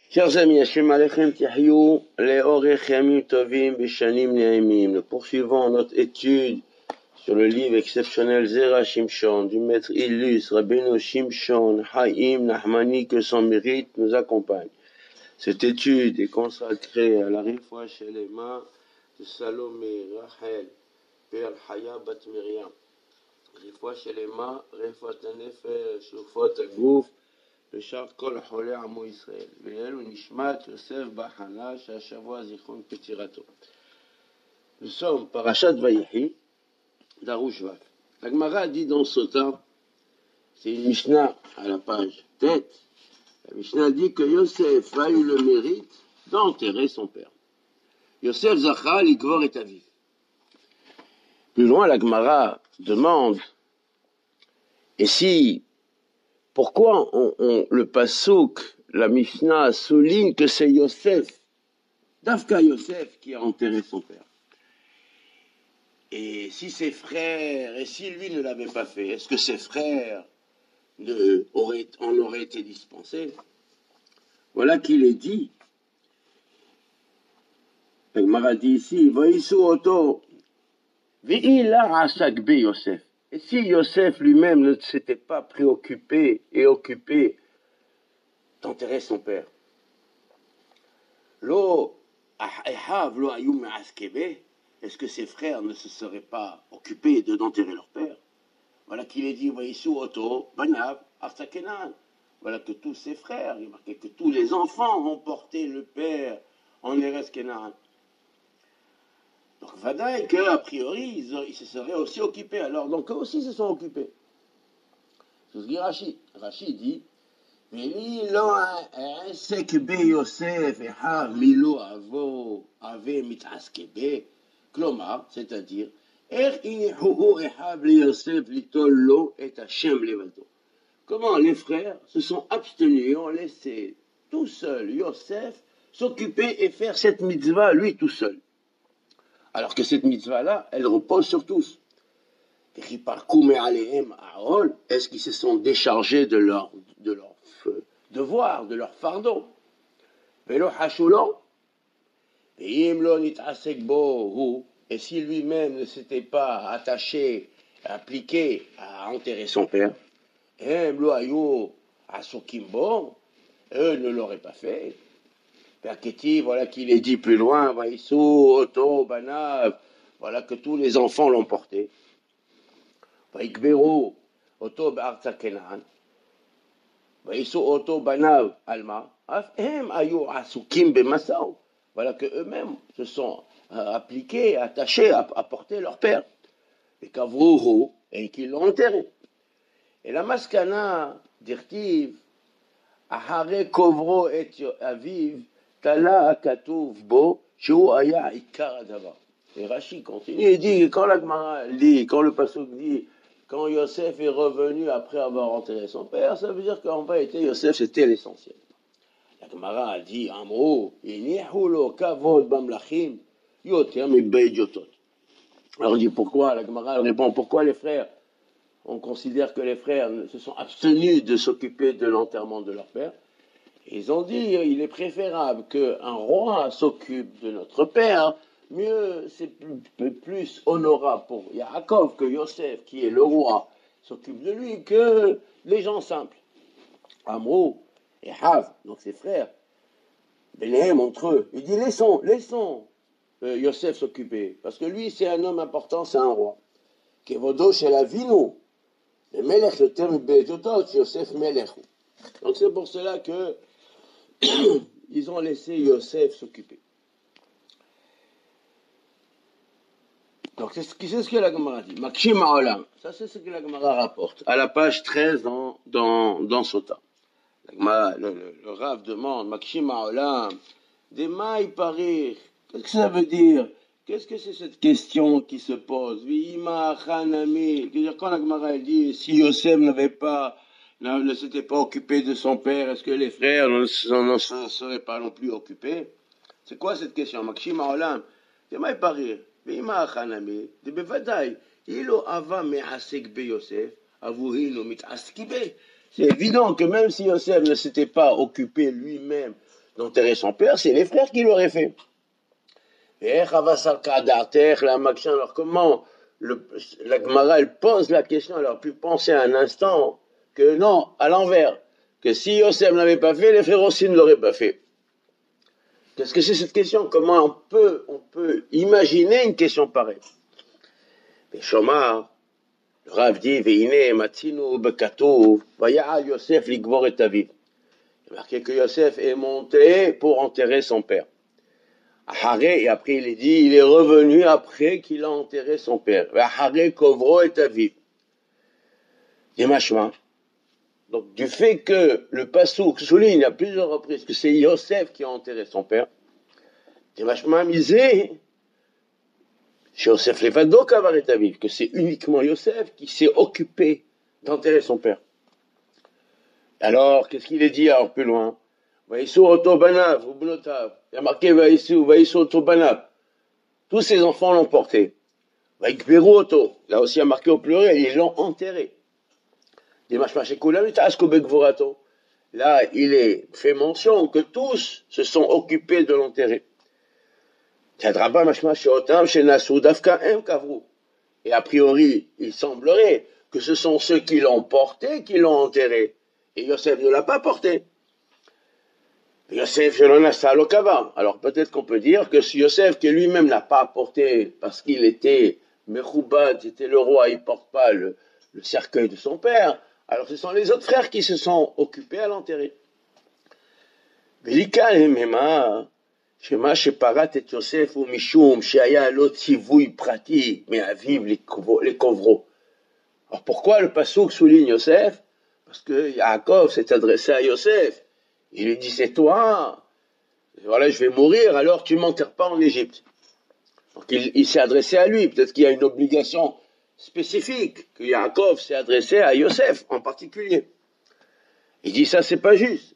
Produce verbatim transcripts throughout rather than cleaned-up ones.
Chers amis, Hashem Alechem Tihyou, Leorech Yamim Tovim Bishanim Ne'emim. Nous poursuivons notre étude sur le livre exceptionnel Zera Shimshon du maître illustre Rabbeinu Shimshon Haïm Nahmani, que son mérite nous accompagne. Cette étude est consacrée à la Refoua Shelema de Salomé Rachel Père Haya Bat Miriam. Refoua Shelema, Refoua Tanefesh, Shufot Agouf, בשאר כל החולה עמו ישראל, ואלו נשמת יוסף בחנה שהשבוע זיכרון פטירתו. Nous sommes parashat Vayehi, Darush Vav. La Gemara dit dans Sota, c'est une Mishnah à la page tête, la Mishnah dit que Yosef a eu le mérite d'enterrer son père. Yosef Zachal, Igvor et Aviv. Plus loin, la Gemara demande, et si pourquoi on, on, le Passouk, la Mishnah, souligne que c'est Yosef, Dafka Yosef, qui a enterré son père? Et si ses frères, et si lui ne l'avait pas fait, est-ce que ses frères ne, auraient, en auraient été dispensés? Voilà qu'il est dit. Le Gemara dit ici, Vaïsou Oto, Ve'ila Asakbe Yosef. Et si Yosef lui-même ne s'était pas préoccupé et occupé d'enterrer son père, Lo Ahav Lo Ayum Askebe, est-ce que ses frères ne se seraient pas occupés de d'enterrer leur père? Voilà qu'il est dit, Vaïsou Oto, Banav, Arsakenan. Voilà que tous ses frères, il est marqué que tous les enfants ont porté le père en Eretz Kenan. Donc, Vadaï, qu'a priori, ils, ils se seraient aussi occupés. Alors, donc, eux aussi se sont occupés. C'est ce que dit Rashi. Rashi dit, Veli lo asek be Yosef ehav milo avo ave mitaskebe. Klomar, c'est-à-dire, er inihuhu ehav li Yosef litol lo et Hashem levado. Comment les frères se sont abstenus et ont laissé tout seul Yosef s'occuper et faire cette mitzvah, lui tout seul. Alors que cette mitzvah-là, elle repose sur tous. Est-ce qu'ils se sont déchargés de leur, de leur devoir, de leur fardeau? Et si lui-même ne s'était pas attaché, appliqué à enterrer son père, eux ne l'auraient pas fait. Perketi, voilà qu'il est dit plus loin, Vaïsou, Oto, Banav, voilà que tous les enfants l'ont porté. Vaïkberu, Oto, B'arza Kenan, Vaïsou, Oto, Banav, Alma, Afhem, Ayu, Asukim, Bemasaou. Voilà que eux-mêmes se sont euh, appliqués, attachés à, à porter leur père. Et Kavruhu, et qu'ils l'ont enterré. Et la Maskana, Dirtiv, Ahare Kovro et Aviv, Tala Katuv Bo, Shu Aya Ikar Adava. Et Rashi continue, il dit, quand la Gemara dit, quand le Passouk dit, quand Yosef est revenu après avoir enterré son père, ça veut dire qu'en vérité, Yosef, c'était l'essentiel. La Gemara a dit, Amro, Inihulo Kavod Bamlachim, Yoter Mibei Yotot. Alors on dit, pourquoi? La Gemara répond, pourquoi les frères? On considère que les frères se sont abstenus de s'occuper de l'enterrement de leur père. Ils ont dit, il est préférable qu'un roi s'occupe de notre père, mieux, c'est plus, plus honorable pour Yaakov que Yosef, qui est le roi, s'occupe de lui, que les gens simples. Amrou et Hav, donc ses frères, Benéhem entre eux, il dit, laissons, laissons euh, Yosef s'occuper, parce que lui, c'est un homme important, c'est un roi. Kevodo chez la Vino, le Melech, le terme Bejotot, Yosef Melech. Donc c'est pour cela que ils ont laissé Yosef s'occuper. Donc c'est ce, c'est ce que la Gemara dit. Makshim Ha'olam. Ça c'est ce que la Gemara rapporte. À la page treize dans, dans, dans Sota. La Gemara, le, le, le Rav demande, Makshim Ha'olam, des mailles parir. Qu'est-ce que ça veut dire? Qu'est-ce que c'est cette question qui se pose? V'ima Chanami. Quand la Gemara dit, si Yosef n'avait pas Ne, ne s'était pas occupé de son père, est-ce que les frères ne se seraient pas non plus occupés? C'est quoi cette question? Makshim Ha'olam, Demaï parir, Ve'ima Achanami, de Bevadaï, Ilo Ava Me'asek Be Yosef, Avuhino Mit'askibe. C'est évident que même si Yosef ne s'était pas occupé lui-même d'enterrer son père, c'est les frères qui l'auraient fait. Et alors comment le, la Gemara, elle pose la question, elle aurait pu penser un instant que non, à l'envers, que si Yosef ne l'avait pas fait, les frères aussi ne l'auraient pas fait. Qu'est-ce que c'est cette question? Comment on peut, on peut imaginer une question pareille? Mais Shomar, le Rav dit, Veine, Matzinu, Bekatouv, Vaya'al Yosef, Ligvor et Aviv. Il est marqué que Yosef est monté pour enterrer son père. Et après il est dit, il est revenu après qu'il a enterré son père. Kovro et Aviv. Yemashma. Donc du fait que le passouk souligne à plusieurs reprises que c'est Yosef qui a enterré son père, Yemashma misé, Yosef levado kavar et Aviv, que c'est uniquement Yosef qui s'est occupé d'enterrer son père. Alors, qu'est-ce qu'il est dit alors plus loin? Vaïsou otobanav, ou bnotav. Il y a marqué Vaïsou, Vaïsou otobanav. Tous ses enfants l'ont porté. Vaïkberu oto. Là aussi, il y a marqué au pluriel, ils l'ont enterré. Là, il est fait mention que tous se sont occupés de l'enterrer. Et a priori, il semblerait que ce sont ceux qui l'ont porté qui l'ont enterré. Et Yosef ne l'a pas porté. Yosef, je l'en ai ça à Alors peut-être qu'on peut dire que si Yosef, qui lui-même n'a pas porté parce qu'il était Mechoubad, c'était le roi, il ne porte pas le, le cercueil de son père, alors ce sont les autres frères qui se sont occupés à l'enterrer. Velika Mema, Shema Sheparat et Yosef ou Mishum, Sheaya Lot Sivouy Prati, mais à vivre les kovros. Alors pourquoi le passouk souligne Yosef? Parce que Yaakov s'est adressé à Yosef. Il lui dit, c'est toi, voilà, je vais mourir, alors tu ne m'enterres pas en Égypte. Donc il, il s'est adressé à lui, peut-être qu'il y a une obligation spécifique, que Yaakov s'est adressé à Yosef en particulier. Il dit, ça c'est pas juste.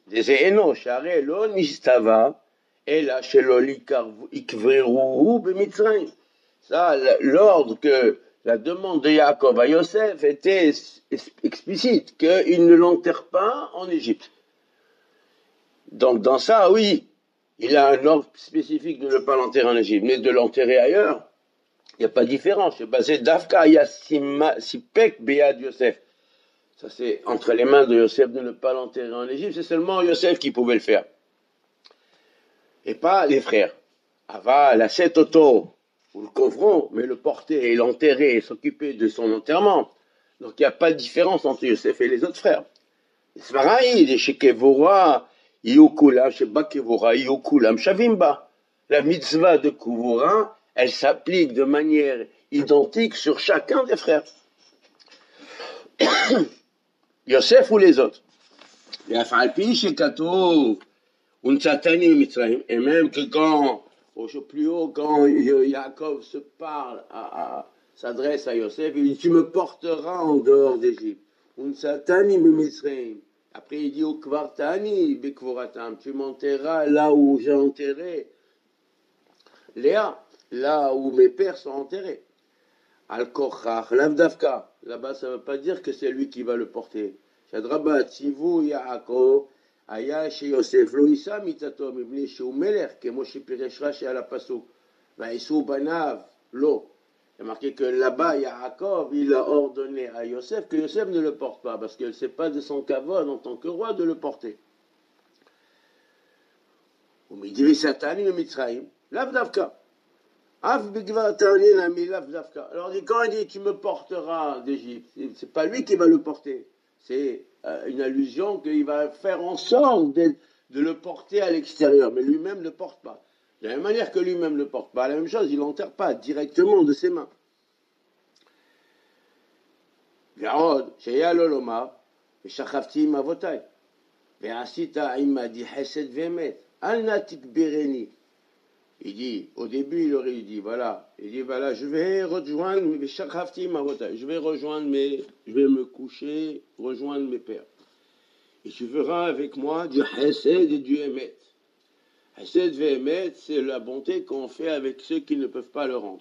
Ça, l'ordre que la demande de Yaakov à Yosef était explicite, qu'il ne l'enterre pas en Égypte. Donc dans ça, oui, il a un ordre spécifique de ne pas l'enterrer en Égypte, mais de l'enterrer ailleurs, il n'y a pas de différence. C'est basé d'Afka, Sipek, Bead Yosef. Ça c'est entre les mains de Yosef de ne pas l'enterrer en Égypte, c'est seulement Yosef qui pouvait le faire. Et pas les frères. Ava, la sept auto, ou le couvron, mais le porter et l'enterrer et s'occuper de son enterrement. Donc il n'y a pas de différence entre Yosef et les autres frères. Svaraï, des Shekevora, Yokulam, Shebakevora, Yokulam, Shavimba. La mitzvah de Kuvora, elle s'applique de manière identique sur chacun des frères. Yosef ou les autres. Et même que quand, au plus haut, quand Yaakov se parle, à, à, s'adresse à Yosef, il dit, tu me porteras en dehors d'Égypte. Après, il dit au Kvartani, Bekvoratam, tu m'enterras là où j'ai enterré Léa, là où mes pères sont enterrés. Al-Kochach, Lavdavka. Là-bas, ça ne veut pas dire que c'est lui qui va le porter. Shadrabat, Sivu, Yaakov, Aya, chez Yosef, Loïsa, Mitato, Mibni, chez Umeler, Kemoshi Pireshra, chez Alapasso. Vaïsou, Banav, Lo. Il y a marqué que là-bas, Yaakov, il a ordonné à Yosef que Yosef ne le porte pas, parce que ce n'est pas de son kavod en tant que roi de le porter. Umidiri Satani, le Mitzraïm, Lavdavka. Alors quand il dit tu me porteras d'Égypte, c'est pas lui qui va le porter, c'est euh, une allusion qu'il va faire en sorte de, de le porter à l'extérieur, mais lui-même ne porte pas. De la même manière que lui-même ne le porte pas, la même chose, il l'enterre pas directement de ses mains. Ve'od, sheya loloma, ve'shachavti mavotai, ve'asita imadi hesed ve'emet, al natik bereni. Il dit, au début, il aurait dit, voilà, il dit, voilà, je vais rejoindre, je vais rejoindre mes, je vais me coucher, rejoindre mes pères. Et tu verras avec moi du Hesed et du Emet. Hesed et Emet, c'est la bonté qu'on fait avec ceux qui ne peuvent pas le rendre.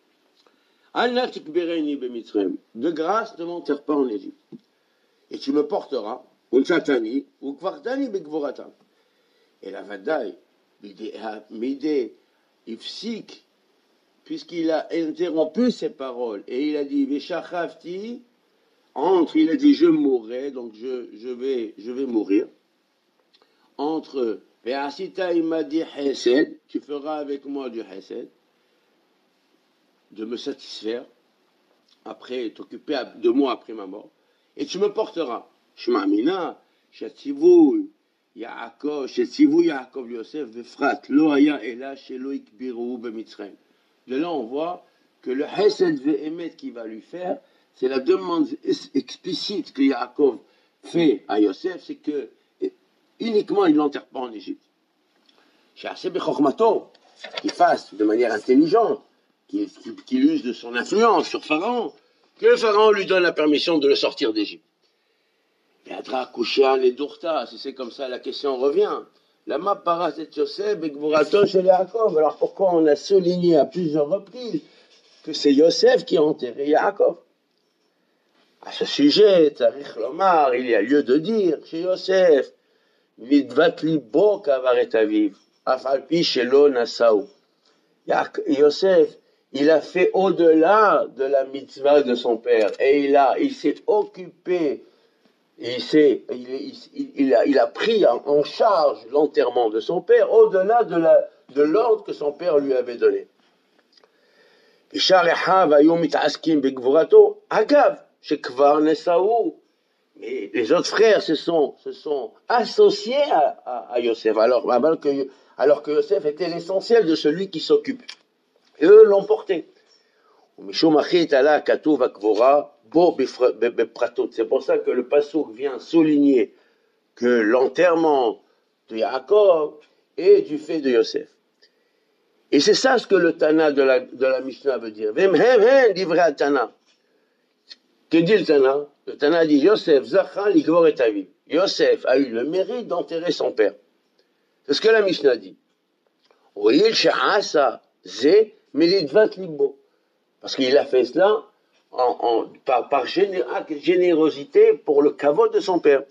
De grâce, ne m'enterre pas en Égypte. Et tu me porteras, un satani, ou kvartani bekvoratam. Et la Vadaï, Midé, Ifsik, puisqu'il a interrompu ses paroles, et il a dit, Veshachavti, entre, il a dit, je mourrai, donc je, je, vais, je vais mourir. Entre, Ve'asita, il m'a dit, Hesed, tu feras avec moi du Hesed, de me satisfaire, après, t'occuper de moi après ma mort, et tu me porteras. Shma'amina, Shatzivou, Yaakov, Shatzivou, Yaakov, Yosef, Vefrat, Loaya, Ela, Sheloik, Birou, Bemitzrayim. De là, on voit que le Hesed Ve'emet qu'il va lui faire, c'est la demande explicite que Yaakov fait à Yosef, c'est que uniquement il ne l'enterre pas en Égypte. Sha'aseh Bechokmato, qu'il fasse de manière intelligente, qu'il qu'il use de son influence sur Pharaon, que le Pharaon lui donne la permission de le sortir d'Égypte. Yadra, Kushan et Dourta, si c'est comme ça, la question revient. Lama paras et Yosef, Bekbourato chez Yaakov. Alors pourquoi on a souligné à plusieurs reprises que c'est Yosef qui a enterré Yaakov? À ce sujet, Tarich Lomar, il y a lieu de dire chez Yosef, Midvat libo kavaret aviv, afalpi shelo nasaou. Yosef, il a fait au-delà de la mitzvah de son père, et il a, il s'est occupé, il, s'est, il, il, il, a, il a pris en, en charge l'enterrement de son père, au-delà de, la, de l'ordre que son père lui avait donné. Agav, shekvar nesaou. Mais les autres frères se sont, se sont associés à, à, à Yosef, alors, alors, que, alors que Yosef était l'essentiel de celui qui s'occupe. Et eux l'ont porté. C'est pour ça que le passouk vient souligner que l'enterrement de Yaakov est du fait de Yosef. Et c'est ça ce que le Tana de la, de la Mishnah veut dire. Que dit le Tana? Le Tana dit Yosef Zachal Igvor et Aviv. Yosef a eu le mérite d'enterrer son père. C'est ce que la Mishnah dit. Parce qu'il a fait cela en, en, par, par générosité pour le kavod de son père.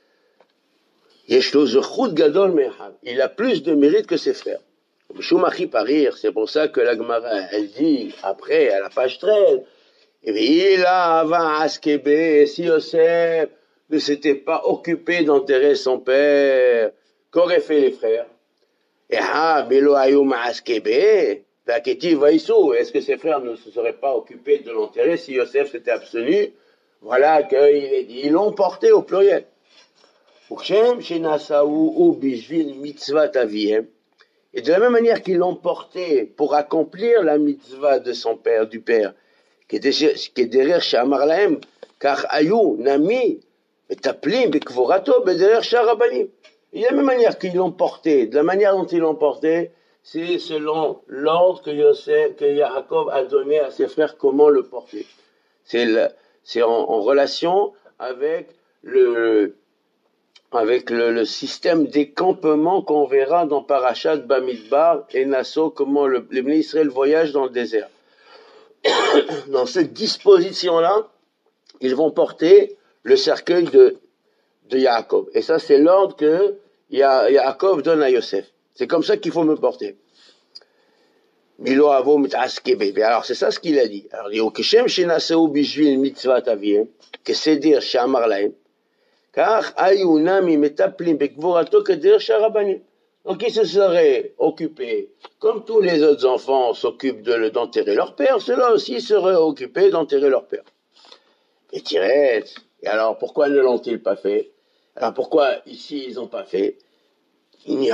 Il a plus de mérite que ses frères. C'est pour ça que la Gemara, elle dit, après, à la page treize, et il a si Yosef ne s'était pas occupé d'enterrer son père, qu'auraient fait les frères? Et ah, Belo Ayum Askebe, est-ce que ses frères ne se seraient pas occupés de l'enterrer si Yosef s'était abstenu? Voilà qu'il est dit, ils l'ont porté au pluriel. Et de la même manière qu'ils l'ont porté pour accomplir la mitzvah de son père, du père, qui est derrière Shamar Lahem, car Ayou, Nami, Metaplim, Bekvorato, derrière Sharabanim. Et de la même manière qu'ils l'ont porté, de la manière dont ils l'ont porté, c'est selon l'ordre que Yosef, que Yaakov a donné à ses frères comment le porter. C'est, le, c'est en, en relation avec le, avec le, le système d'écampement qu'on verra dans Parashat Bamidbar et Nasso, comment le, les Bnei Israël voyagent dans le désert. Dans cette disposition-là, ils vont porter le cercueil de, de Yaakov. Et ça, c'est l'ordre que Ya, Yaakov donne à Yosef. C'est comme ça qu'il faut me porter. Milo avo mit'askebe. Alors, c'est ça ce qu'il a dit. Alors, il dit, Okeshem shenaseu bishvil mitzvat aviem, kesedir shamar lahem, car ayunami metaplim bekvorato keder sharabanim. Donc, ils se seraient occupés, comme tous les autres enfants s'occupent de, d'enterrer leur père, ceux-là aussi seraient occupés d'enterrer leur père. Et Tiret, et alors pourquoi ne l'ont-ils pas fait? Alors pourquoi ici ils n'ont pas fait? Ils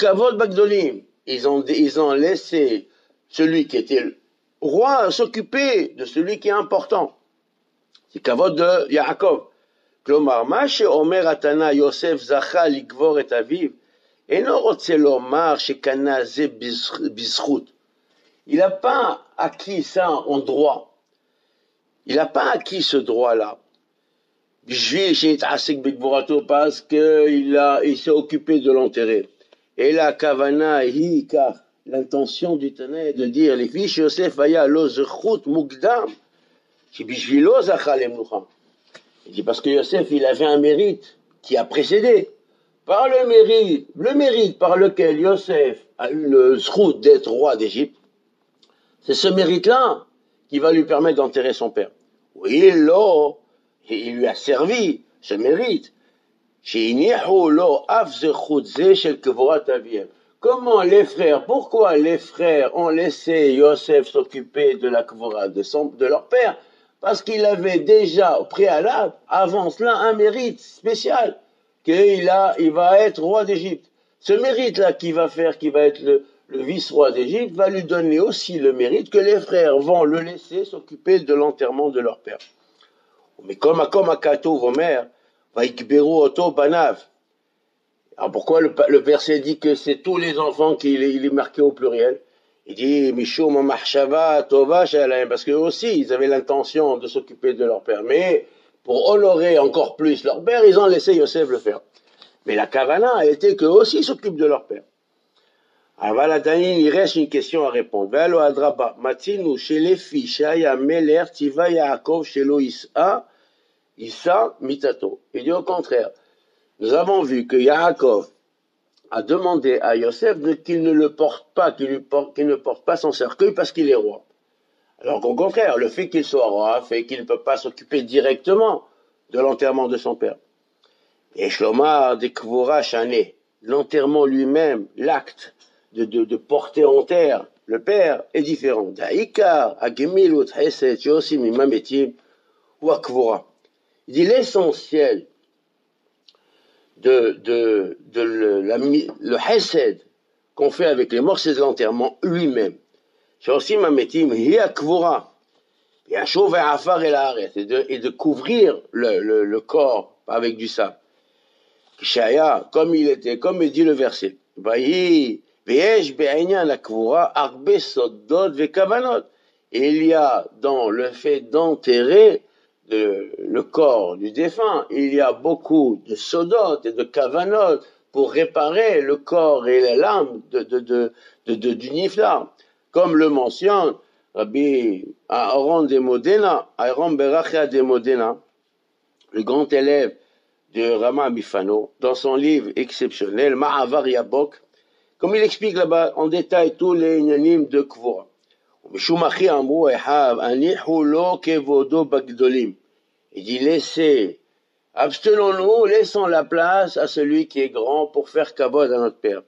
ont, ils ont laissé celui qui était le roi s'occuper de celui qui est important. C'est kavod de Yaakov. Klomar, ma she'omer atana Yosef zacha likvor et aviv. Il n'a pas acquis ça en droit. Il n'a pas acquis ce droit-là. Parce qu'il a, il s'est occupé de l'enterrer. Et la kavana hi, car l'intention du Tana est de dire les fiches Yosef aya lo zechut mugdam. Il dit parce que Yosef il avait un mérite qui a précédé. par le mérite, le mérite par lequel Yosef a eu le zrout d'être roi d'Égypte, c'est ce mérite-là qui va lui permettre d'enterrer son père. Oui, là, il lui a servi ce mérite. Comment les frères, pourquoi les frères ont laissé Yosef s'occuper de la kvora de, son, de leur père? Parce qu'il avait déjà au préalable, avant cela, un mérite spécial, qu'il a, il va être roi d'Égypte. Ce mérite-là qui va faire, qui va être le, le vice-roi d'Égypte, va lui donner aussi le mérite que les frères vont le laisser s'occuper de l'enterrement de leur père. Mais comme à comme à Kato, vos mères, va ikberu oto banav. Alors pourquoi le, le verset dit que c'est tous les enfants qu'il est, il est marqué au pluriel? Il dit Mishum mahshava tova shalaim, parce qu'eux aussi ils avaient l'intention de s'occuper de leur père, mais pour honorer encore plus leur père, ils ont laissé Yosef le faire. Mais la kavana a été qu'eux aussi ils s'occupent de leur père. Alors là, il reste une question à répondre. Velo adraba matinu shele fishaya meler tiva Yaakov shelo Isa Isa mitato. Il dit au contraire. Nous avons vu que Yaakov a demandé à Yosef qu'il ne le porte pas, qu'il, lui porte, qu'il ne porte pas son cercueil parce qu'il est roi. Alors qu'au contraire, le fait qu'il soit roi fait qu'il ne peut pas s'occuper directement de l'enterrement de son père. Et Shlomar de Kvora Shané, l'enterrement lui-même, l'acte de, de, de porter en terre le père est différent. Daïkar, Agemilut, Hesed, Yosim, Imametim, ou Akvora. Il dit l'essentiel de, de, de le, la, le Hesed qu'on fait avec les morts, c'est de l'enterrement lui-même. Yosim, Imametim, Hiakvora. Et de, et de couvrir le, le, le corps avec du sable. Shaya, comme il était, comme il dit le verset. Et il y a dans le fait d'enterrer le, le corps du défunt, il y a beaucoup de sodot et de kavanot pour réparer le corps et l'âme de, de, de, de, de, du nifla. Comme le mentionne Rabbi Aaron de Modena, Aaron Berachia de Modena, le grand élève de Rama Mifano, dans son livre exceptionnel, Ma'avar Yabok, comme il explique là-bas en détail tous les inyanim de Kvora. Il dit, laissez, abstenons-nous, laissons la place à celui qui est grand pour faire kavod à notre père.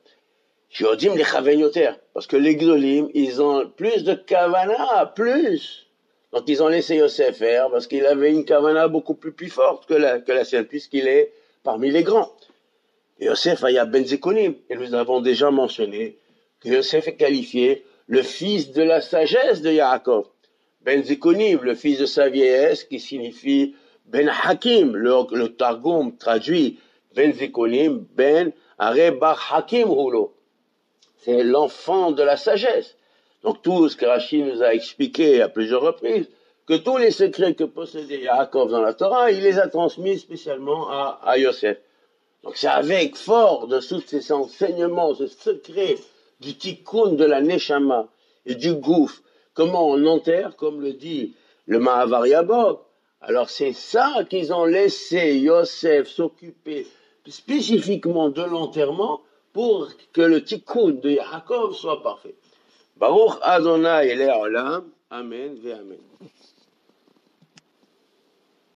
Parce que les Gdolim, ils ont plus de kavana, plus. Donc ils ont laissé Yosef faire, parce qu'il avait une kavana beaucoup plus, plus forte que la, que la sienne, puisqu'il est parmi les grands. Et Yosef Aya Ben Zikonim, et nous avons déjà mentionné que Yosef est qualifié le fils de la sagesse de Yaakov. Ben Zikonim, le fils de sa vieillesse, qui signifie Ben Hakim, le, le Targum traduit Ben Zikonim, Ben Are Bar Hakim Hulo. C'est l'enfant de la sagesse. Donc tout ce que Rachid nous a expliqué à plusieurs reprises, que tous les secrets que possédait Yaakov dans la Torah, il les a transmis spécialement à, à Yosef. Donc c'est avec fort de tous ces enseignements, ce secret du tikkun de la neshama et du gouf, comment on enterre, comme le dit le Ma'avar Yabok. Alors c'est ça qu'ils ont laissé Yosef s'occuper spécifiquement de l'enterrement pour que le tikkun de Yaakov soit parfait. Baruch Adonai Le'olam, Amen ve Amen.